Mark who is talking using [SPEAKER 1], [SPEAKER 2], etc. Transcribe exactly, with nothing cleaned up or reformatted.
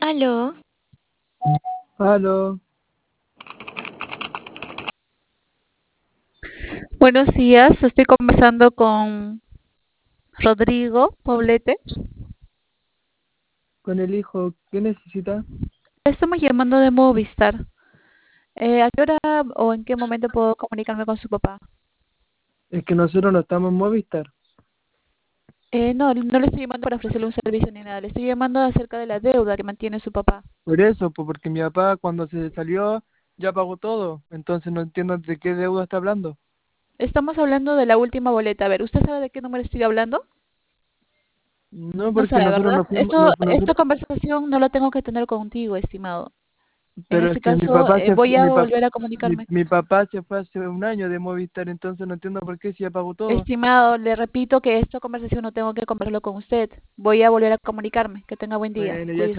[SPEAKER 1] Aló,
[SPEAKER 2] Aló,
[SPEAKER 3] Buenos días, estoy conversando con Rodrigo Poblete.
[SPEAKER 2] con el hijo, ¿qué necesita?
[SPEAKER 3] Estamos llamando de Movistar. Eh, ¿a qué hora o en qué momento puedo comunicarme con su papá?
[SPEAKER 2] Es que nosotros no estamos en Movistar.
[SPEAKER 3] Eh, no, no le estoy llamando para ofrecerle un servicio ni nada, le estoy llamando acerca de la deuda que mantiene su papá.
[SPEAKER 2] Por eso, pues porque mi papá cuando se salió ya pagó todo. Entonces no entiendo de qué deuda está hablando.
[SPEAKER 3] Estamos hablando de la última boleta. A ver, ¿usted sabe de qué número estoy hablando?
[SPEAKER 2] No,
[SPEAKER 3] No
[SPEAKER 2] porque
[SPEAKER 3] sabe,
[SPEAKER 2] nosotros
[SPEAKER 3] ¿verdad?
[SPEAKER 2] no fuimos,
[SPEAKER 3] Esto,
[SPEAKER 2] no,
[SPEAKER 3] esta
[SPEAKER 2] nosotros,
[SPEAKER 3] conversación no la tengo que tener contigo, estimado. En
[SPEAKER 2] pero es
[SPEAKER 3] este
[SPEAKER 2] que mi
[SPEAKER 3] caso,
[SPEAKER 2] papá
[SPEAKER 3] eh,
[SPEAKER 2] se fue,
[SPEAKER 3] voy a
[SPEAKER 2] mi papá,
[SPEAKER 3] volver a
[SPEAKER 2] mi,
[SPEAKER 3] comunicarme.
[SPEAKER 2] mi papá se fue hace un año de Movistar, entonces no entiendo por qué si ya pagó todo.
[SPEAKER 3] Estimado, le repito que esta conversación no tengo que conversarlo con usted. Voy a volver a comunicarme. Que tenga buen día.
[SPEAKER 2] Bueno, ya se
[SPEAKER 3] Cuídese.